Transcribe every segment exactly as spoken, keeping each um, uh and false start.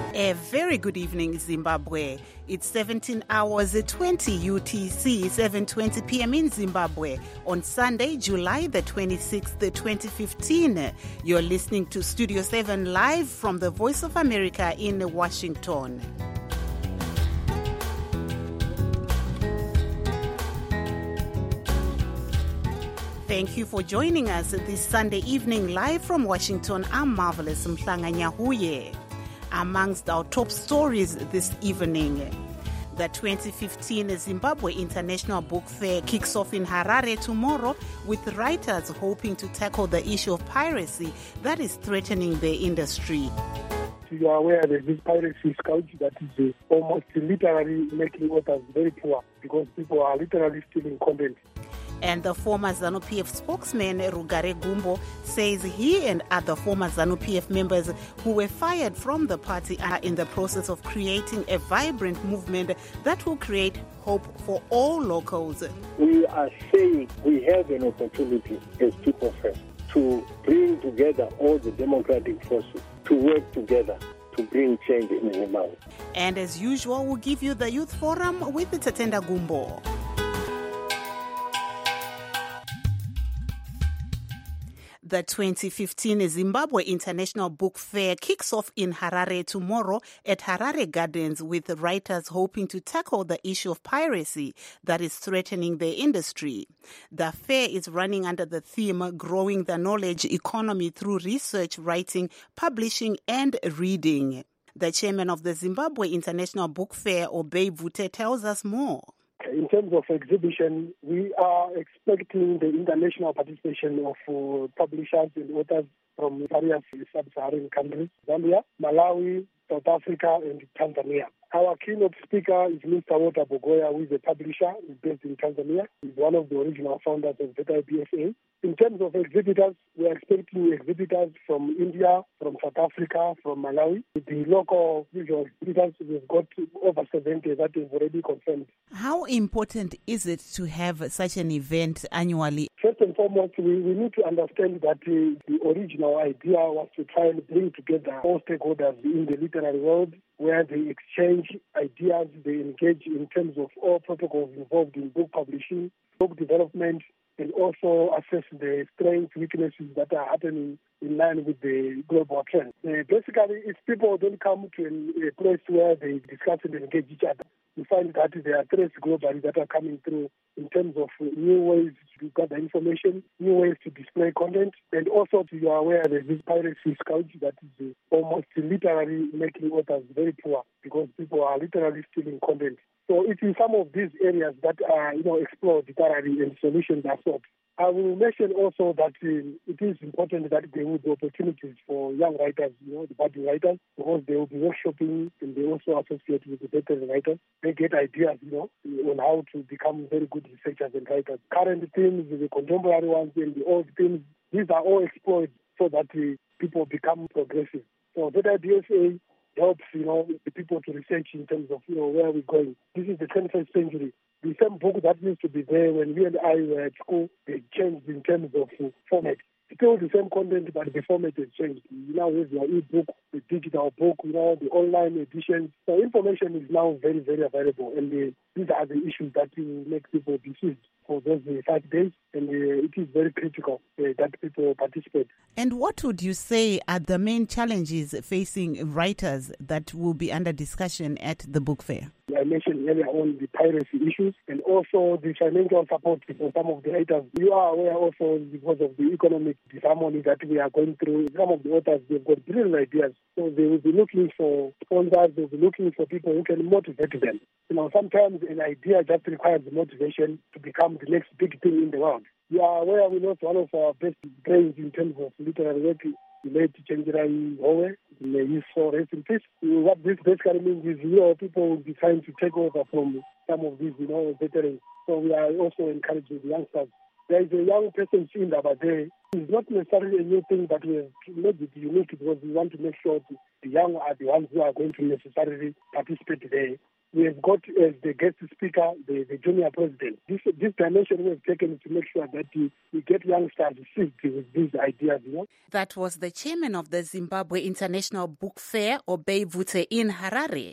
A very good evening, Zimbabwe. It's seventeen hours twenty U T C, seven twenty p.m. in Zimbabwe on Sunday, July the twenty-sixth, twenty fifteen. You're listening to Studio seven live from the Voice of America in Washington. Thank you for joining us this Sunday evening live from Washington. I'm Marvelous Mhlanganyahuye. Amongst our top stories this evening, the twenty fifteen Zimbabwe International Book Fair kicks off in Harare tomorrow, with writers hoping to tackle the issue of piracy that is threatening the industry. You are aware that this piracy scourge that is uh, almost literally making authors very poor because people are literally stealing content. And the former ZANU-P F spokesman, Rugare Gumbo, says he and other former ZANU-P F members who were fired from the party are in the process of creating a vibrant movement that will create hope for all locals. We are saying we have an opportunity as people first to bring together all the democratic forces to work together to bring change in Zimbabwe. And as usual, we'll give you the Youth Forum with Tatenda Gumbo. The twenty fifteen Zimbabwe International Book Fair kicks off in Harare tomorrow at Harare Gardens, with writers hoping to tackle the issue of piracy that is threatening the industry. The fair is running under the theme Growing the Knowledge Economy Through Research, Writing, Publishing and Reading. The chairman of the Zimbabwe International Book Fair, Obey Vute, tells us more. In terms of exhibition, we are expecting the international participation of uh, publishers and authors from various sub-Saharan countries, Zambia, Malawi, South Africa, and Tanzania. Our keynote speaker is Mister Walter Bogoya, who is a publisher, is based in Tanzania. He's one of the original founders of Z I B S A. In terms of exhibitors, we are expecting exhibitors from India, from South Africa, from Malawi. The local visual exhibitors, we've got over seventy that is already confirmed. How important is it to have such an event annually? First and foremost, we, we need to understand that uh, the original idea was to try and bring together all stakeholders in the literary world, where they exchange ideas, they engage in terms of all protocols involved in book publishing, book development, and also assess the strengths, weaknesses that are happening in line with the global trend. Uh, basically, if people don't come to a place where they discuss and engage each other, you find that there are threats globally that are coming through in terms of new ways to gather information, new ways to display content, and also you are aware that this piracy scourge that is almost literally making authors very poor because people are literally stealing content. So it's in some of these areas that are, you know, explored thoroughly and solutions are sought. I will mention also that uh, it is important that there will be opportunities for young writers, you know, the budding writers, because they will be workshopping and they also associate with the veteran writers. They get ideas, you know, on how to become very good researchers and writers. Current themes, the contemporary ones, and the old themes, these are all explored so that uh, people become progressive. So Z I B S A helps, you know, the people to research in terms of, you know, where we're going. This is the twenty-first century. The same book that used to be there when we and I were at school, they changed in terms of uh, format. Still the same content, but the format has changed. You now have your e-book, the digital book, you know, the online editions. So information is now very, very available, and uh, these are the issues that will make people deceive for those uh, five days, and uh, it is very critical uh, that people participate. And what would you say are the main challenges facing writers that will be under discussion at the book fair? I mentioned earlier on the piracy issues and also the financial support for some of the writers. You are aware also because of the economic disharmony that we are going through. Some of the authors, they've got brilliant ideas. So they will be looking for sponsors, they will be looking for people who can motivate them. You know, sometimes an idea just requires motivation to become the next big thing in the world. You are aware we lost one of our best brains in terms of literary work, the late Chenjirai Howe, may use for rest in peace. What this basically means is, you know, people will be trying to take over from some of these, you know, veterans. So we are also encouraging the youngsters. There is a young person in Abade. It's not necessarily a new thing, but we have made it unique because we want to make sure the young are the ones who are going to necessarily participate there. we have got as the guest speaker the, the junior president. This this dimension we have taken to make sure that we, we get youngsters seized with these ideas. You know? That was the chairman of the Zimbabwe International Book Fair, Obey Vute, in Harare.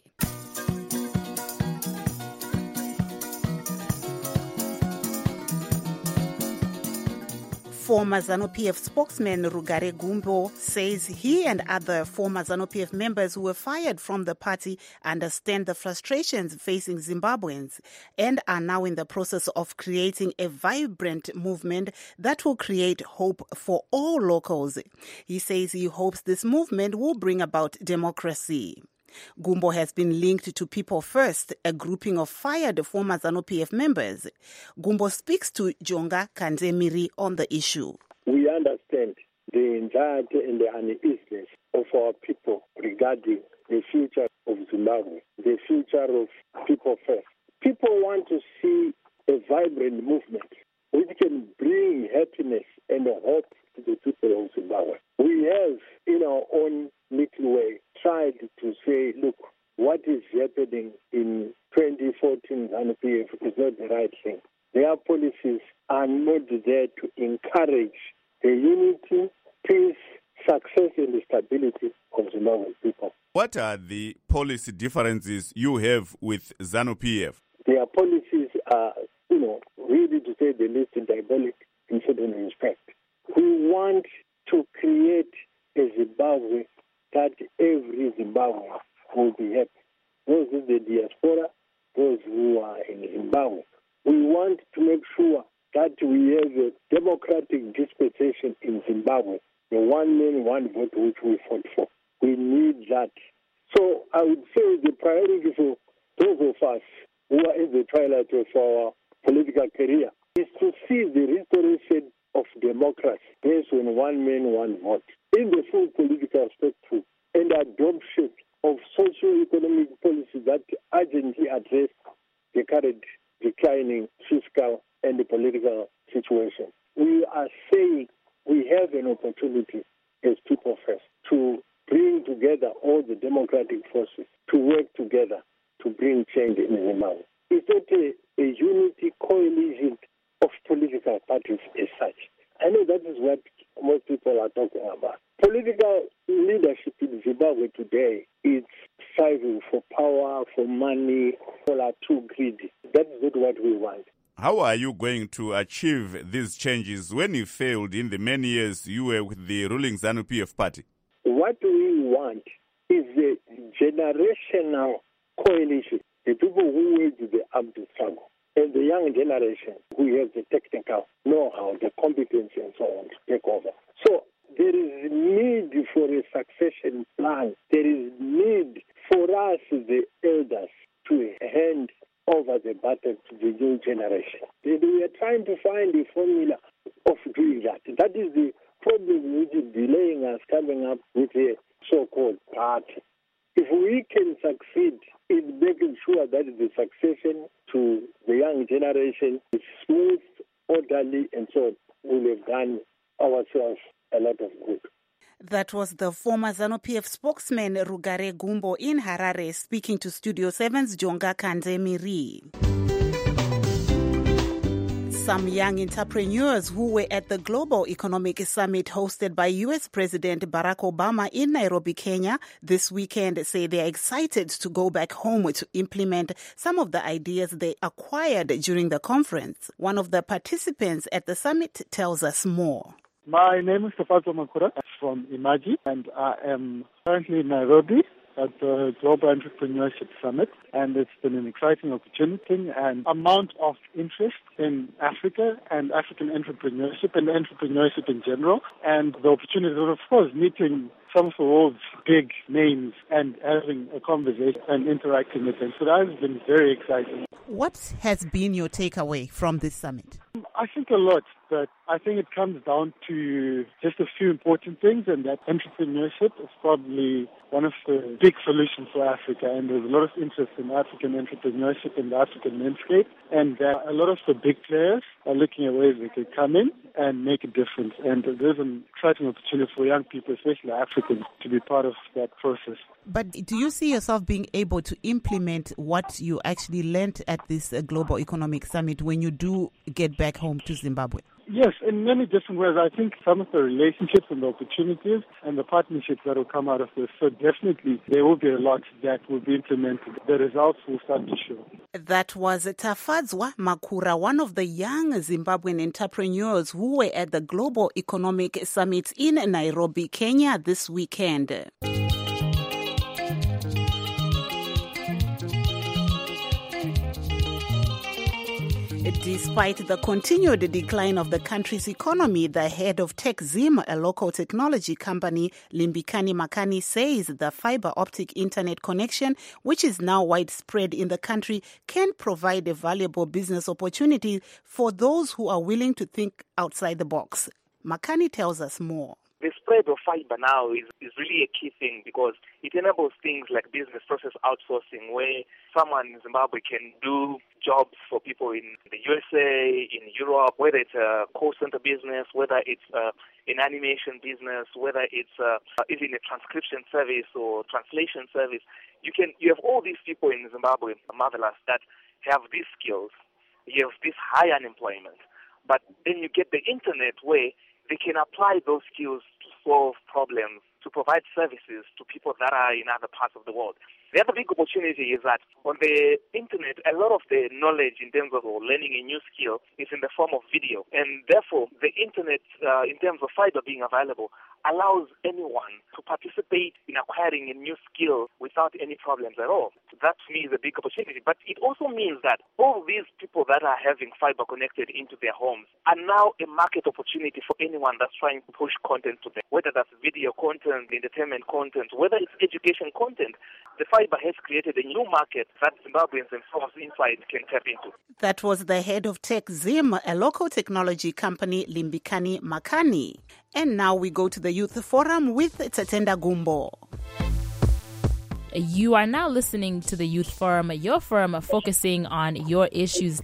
Former ZANU-P F spokesman Rugare Gumbo says he and other former ZANU-P F members who were fired from the party understand the frustrations facing Zimbabweans and are now in the process of creating a vibrant movement that will create hope for all locals. He says he hopes this movement will bring about democracy. Gumbo has been linked to People First, a grouping of fired former ZANU-P F members. Gumbo speaks to Jonga Kanzemiri on the issue. We understand the anxiety and the uneasiness of our people regarding the future of Zimbabwe, the future of People First. People want to see a vibrant movement which can bring happiness and hope to the people of Zimbabwe. We have, in our own little way, tried to say, look, what is happening in twenty fourteen ZANU-P F is not the right thing. Their policies are not there to encourage the unity, peace, success, and the stability of Zimbabwe people. What are the policy differences you have with ZANU-P F? Their policies are, you know, really, to say the least, diabolic in certain respect. We want to create a Zimbabwe that every Zimbabwean will be happy. Those in the diaspora, those who are in Zimbabwe. We want to make sure that we have a democratic dispensation in Zimbabwe, the one man, one vote which we fought for. We need that. So I would say the priority for those of us who are in the twilight of our political career is to see the restoration of democracy based on one man, one vote, in the full political spectrum, and adoption of socio-economic policies that urgently address the current declining fiscal and the political situation. We are saying we have an opportunity as People First to bring together all the democratic forces to work together to bring change in Zimbabwe. It's not a, a unity coalition of political parties as such. I know that is what most people are talking about. Political leadership in Zimbabwe today is striving for power, for money. People are too greedy. That is not what we want. How are you going to achieve these changes when you failed in the many years you were with the ruling ZANU-P F party? What we want is a generational coalition. The people who wage the armed struggle and the young generation who have the technical know-how, the competence and so on to take over. So there is need for a succession plan. There is need for us, the elders, to hand over the baton to the new generation. We are trying to find a formula of doing that. That is the problem which is delaying us coming up with a so-called party. If we can succeed in making sure that the succession to the young generation is smooth, orderly, and so on, we'll have done ourselves a lot of good. That was the former ZANU-P F spokesman Rugare Gumbo in Harare speaking to Studio seven's Jonga Kanzemiri. Some young entrepreneurs who were at the Global Economic Summit hosted by U S President Barack Obama in Nairobi, Kenya this weekend say they are excited to go back home to implement some of the ideas they acquired during the conference. One of the participants at the summit tells us more. My name is Tafato Makura from Imaji, and I am currently in Nairobi at the Global Entrepreneurship Summit, and it's been an exciting opportunity and amount of interest in Africa and African entrepreneurship and entrepreneurship in general, and the opportunity of, of course, meeting some of the world's big names and having a conversation and interacting with them. So that has been very exciting. What has been your takeaway from this summit? I think a lot that I think it comes down to just a few important things, and that entrepreneurship is probably one of the big solutions for Africa, and there's a lot of interest in African entrepreneurship in the African landscape, and uh, a lot of the big players are looking at ways they could come in and make a difference, and there's an exciting opportunity for young people, especially Africans, to be part of that process. But do you see yourself being able to implement what you actually learned at this uh, Global Economic Summit when you do get back home to Zimbabwe? Yes, in many different ways. I think some of the relationships and the opportunities and the partnerships that will come out of this. So definitely there will be a lot that will be implemented. The results will start to show. That was Tafadzwa Makura, one of the young Zimbabwean entrepreneurs who were at the Global Economic Summit in Nairobi, Kenya this weekend. Despite the continued decline of the country's economy, the head of TechZim, a local technology company, Limbikani Makani, says the fiber optic internet connection, which is now widespread in the country, can provide a valuable business opportunity for those who are willing to think outside the box. Makani tells us more. The spread of fiber now is, is really a key thing because it enables things like business process outsourcing, where someone in Zimbabwe can do jobs for people in the U S A, in Europe, whether it's a call center business, whether it's uh, an animation business, whether it's uh, even a transcription service or translation service. You can you have all these people in Zimbabwe, marvelous, that have these skills. You have this high unemployment, but then you get the internet where they can apply those skills to solve problems, to provide services to people that are in other parts of the world. The other big opportunity is that on the internet, a lot of the knowledge in terms of learning a new skill is in the form of video. And therefore, the internet, uh, in terms of fiber being available, allows anyone to participate in acquiring a new skill without any problems at all. So that, to me, is a big opportunity. But it also means that all these people that are having fiber connected into their homes are now a market opportunity for anyone that's trying to push content to them, whether that's video content, entertainment content, whether it's education content. The fiber has created a new market that Zimbabweans themselves inside can tap into. That was the head of TechZim, a local technology company, Limbikani Makani. And now we go to the Youth Forum with Tatenda Gumbo. You are now listening to the Youth Forum, your forum focusing on your issues.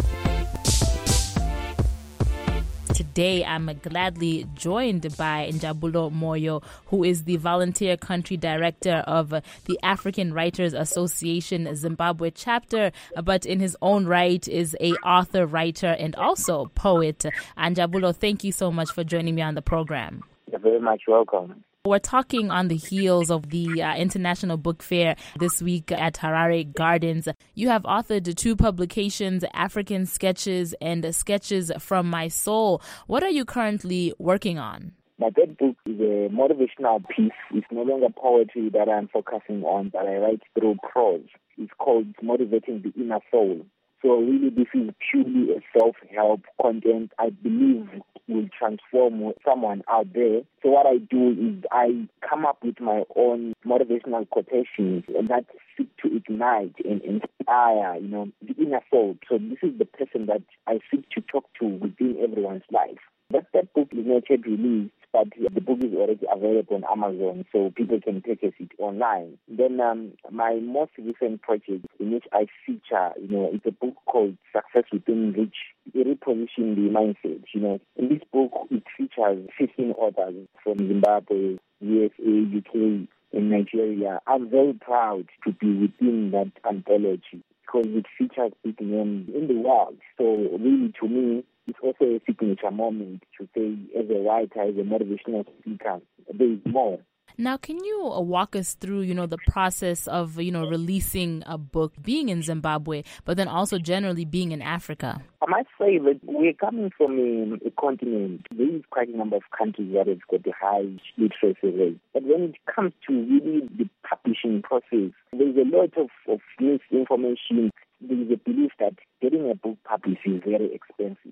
Today, I'm gladly joined by Njabulo Moyo, who is the volunteer country director of the African Writers Association Zimbabwe chapter, but in his own right is a author, writer, and also poet. Njabulo, thank you so much for joining me on the program. You're very much welcome. We're talking on the heels of the uh, International Book Fair this week at Harare Gardens. You have authored two publications, African Sketches and Sketches from My Soul. What are you currently working on? My third book is a motivational piece. It's no longer poetry that I'm focusing on, but I write through prose. It's called Motivating the Inner Soul. So really this is purely a self-help content I believe will transform someone out there. So what I do is I come up with my own motivational quotations and that seek to ignite and inspire, you know, the inner soul. So this is the person that I seek to talk to within everyone's life. But that book is not yet released, but the book is already available on Amazon, so people can purchase it online. Then um, my most recent project in which I feature, you know, it's a book called Success Within Reach. It repositions the mindset, you know. In this book, it features fifteen authors from Zimbabwe, U S A, U K, and Nigeria. I'm very proud to be within that anthology because it features big names in the world. So really, to me, it's also a signature moment to say, as a writer, as a motivational speaker, there is more. Now, can you walk us through, you know, the process of, you know, releasing a book, being in Zimbabwe, but then also generally being in Africa? I might say that we're coming from a, a continent. There is quite a number of countries that have got a high literacy rate. But when it comes to really the publishing process, there's a lot of, of misinformation. There is a belief that getting a book published is very expensive.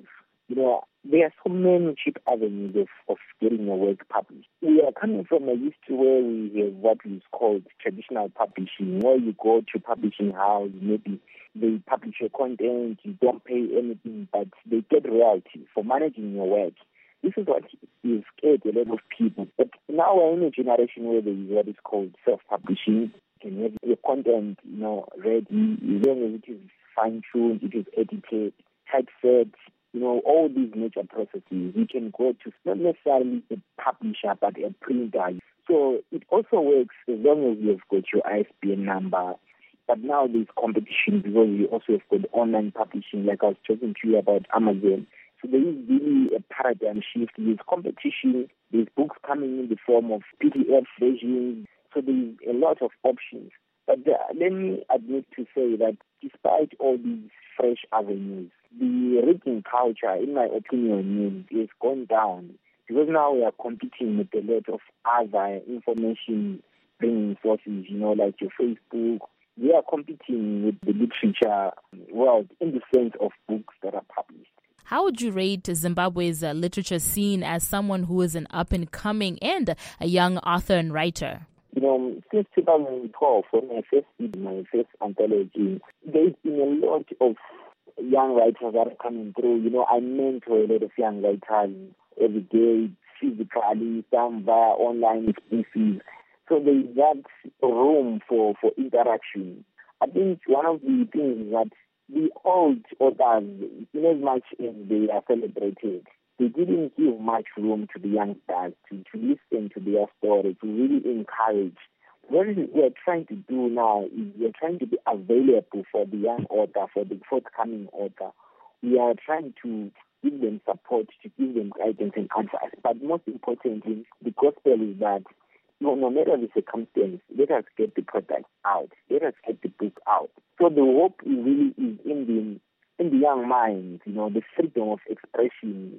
You know, there are so many cheap avenues of, of getting your work published. We are coming from a history where we have what is called traditional publishing, where you go to publishing house, maybe they publish your content, you don't pay anything, but they get royalty for managing your work. This is what is scared a lot of people. But now we're in a generation where there is what is called self-publishing. You can have your content, you know, ready, as long as it is fine-tuned, it is edited, typeset, you know, all these major processes. You can go to not necessarily a publisher, but a printer. So it also works as long as you've got your I S B N number. But now there's competition because you also have got online publishing, like I was talking to you about Amazon. So there is really a paradigm shift. There's competition. There's books coming in the form of P D F versions. So there's a lot of options. But uh, let me admit to say that despite all these fresh avenues, the reading culture, in my opinion, has gone down because now we are competing with a lot of other information bringing sources, you know, like your Facebook. We are competing with the literature world in the sense of books that are published. How would you rate Zimbabwe's uh, literature scene as someone who is an up-and-coming and a young author and writer? You know, since two thousand twelve, when I first did my first anthology, there's been a lot of young writers that are coming through. You know, I mentor a lot of young writers every day, physically, some via online species. So there's that room for, for interaction. I think one of the things is that the old authors, in as much as they are celebrated, they didn't give much room to the youngsters to, to listen to their story, to really encourage. What we are trying to do now is we are trying to be available for the young author, for the forthcoming author. We are trying to give them support, to give them guidance and advice. But most importantly, the gospel is that no, no matter the circumstance, let us get the product out. Let us get the book out. So the hope really is in the in the young minds, you know, the freedom of expression.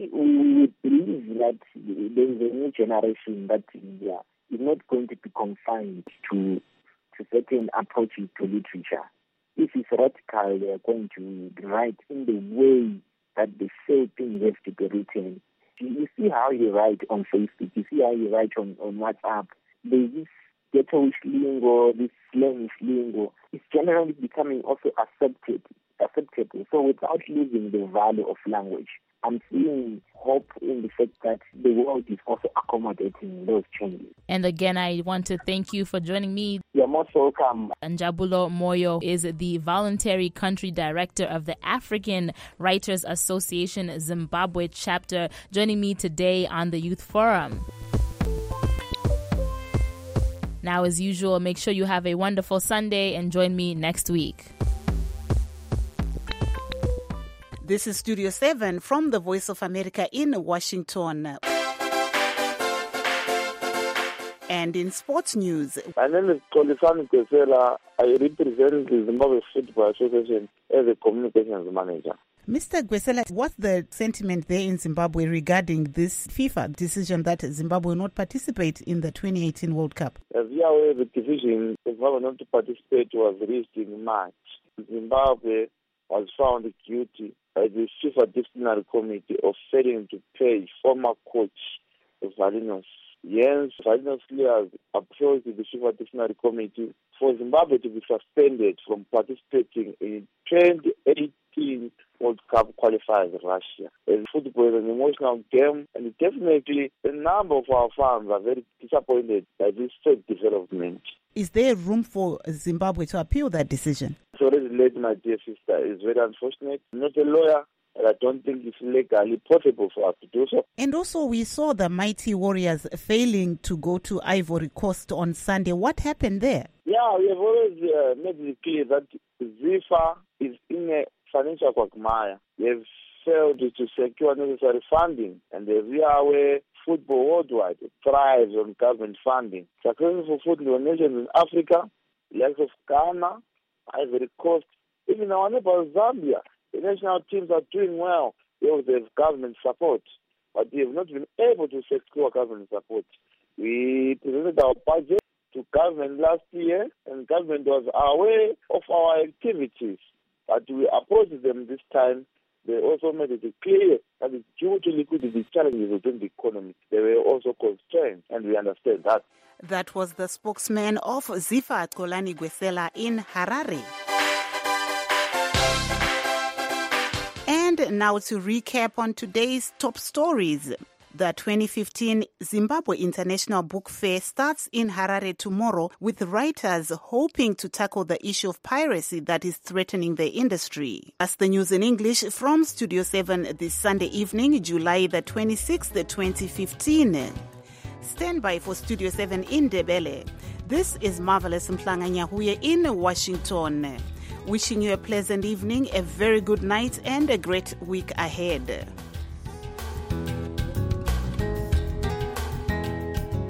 We believe that there is a new generation that yeah, is not going to be confined to to certain approaches to literature. If it's radical, they are going to write in the way that they say things have to be written. You see how you write on Facebook, you see how you write on, on WhatsApp. There's this ghettoish lingo, this slangish lingo. It's generally becoming also accepted, acceptable. So without losing the value of language, I'm seeing hope in the fact that the world is also accommodating those changes. And again, I want to thank you for joining me. You're most welcome. Njabulo Moyo is the voluntary country director of the African Writers Association Zimbabwe chapter, joining me today on the Youth Forum. Now, as usual, make sure you have a wonderful Sunday and join me next week. This is Studio seven from the Voice of America in Washington. And in sports news, my name is Tolisani Kwesela. I represent the Zimbabwe Football Association as a communications manager. Mister Gwesela, what's the sentiment there in Zimbabwe regarding this FIFA decision that Zimbabwe will not participate in the twenty eighteen World Cup? As you are aware, the decision of Zimbabwe not to participate was reached in March. Zimbabwe was found guilty by the FIFA Disciplinary Committee of failing to pay former coach Valinos. Jens Valinos has approached the FIFA Disciplinary Committee for Zimbabwe to be suspended from participating in twenty eighteen World Cup qualifiers in Russia. As football is an emotional game, and definitely a number of our fans are very disappointed by this third development. Is there room for Zimbabwe to appeal that decision? It's already late, my dear sister. It's very unfortunate. I'm not a lawyer, and I don't think it's legally possible for us to do so. And also, we saw the Mighty Warriors failing to go to Ivory Coast on Sunday. What happened there? Yeah, we have always uh, made it clear that FIFA is in a financial quagmire. They have failed to secure necessary funding, and as we are aware, football worldwide thrives on government funding. Successful football nations in Africa, likes of Ghana, Ivory Coast, even our neighbor Zambia, the national teams are doing well because they have government support, but they have not been able to secure government support. We presented our budget to government last year, and government was aware of our activities, but we approached them this time. they also made it clear that due to liquidity challenges within the economy, they were also constrained, and we understand that. That was the spokesman of Zifa Xolani Gwesela in Harare. And now to recap on today's top stories. The twenty fifteen Zimbabwe International Book Fair starts in Harare tomorrow, with writers hoping to tackle the issue of piracy that is threatening the industry. That's the news in English from Studio seven this Sunday evening, July the twenty-sixth, twenty fifteen. Stand by for Studio seven in Ndebele. This is Marvelous Mhlanga-Nyahuye in Washington. Wishing you a pleasant evening, a very good night, and a great week ahead.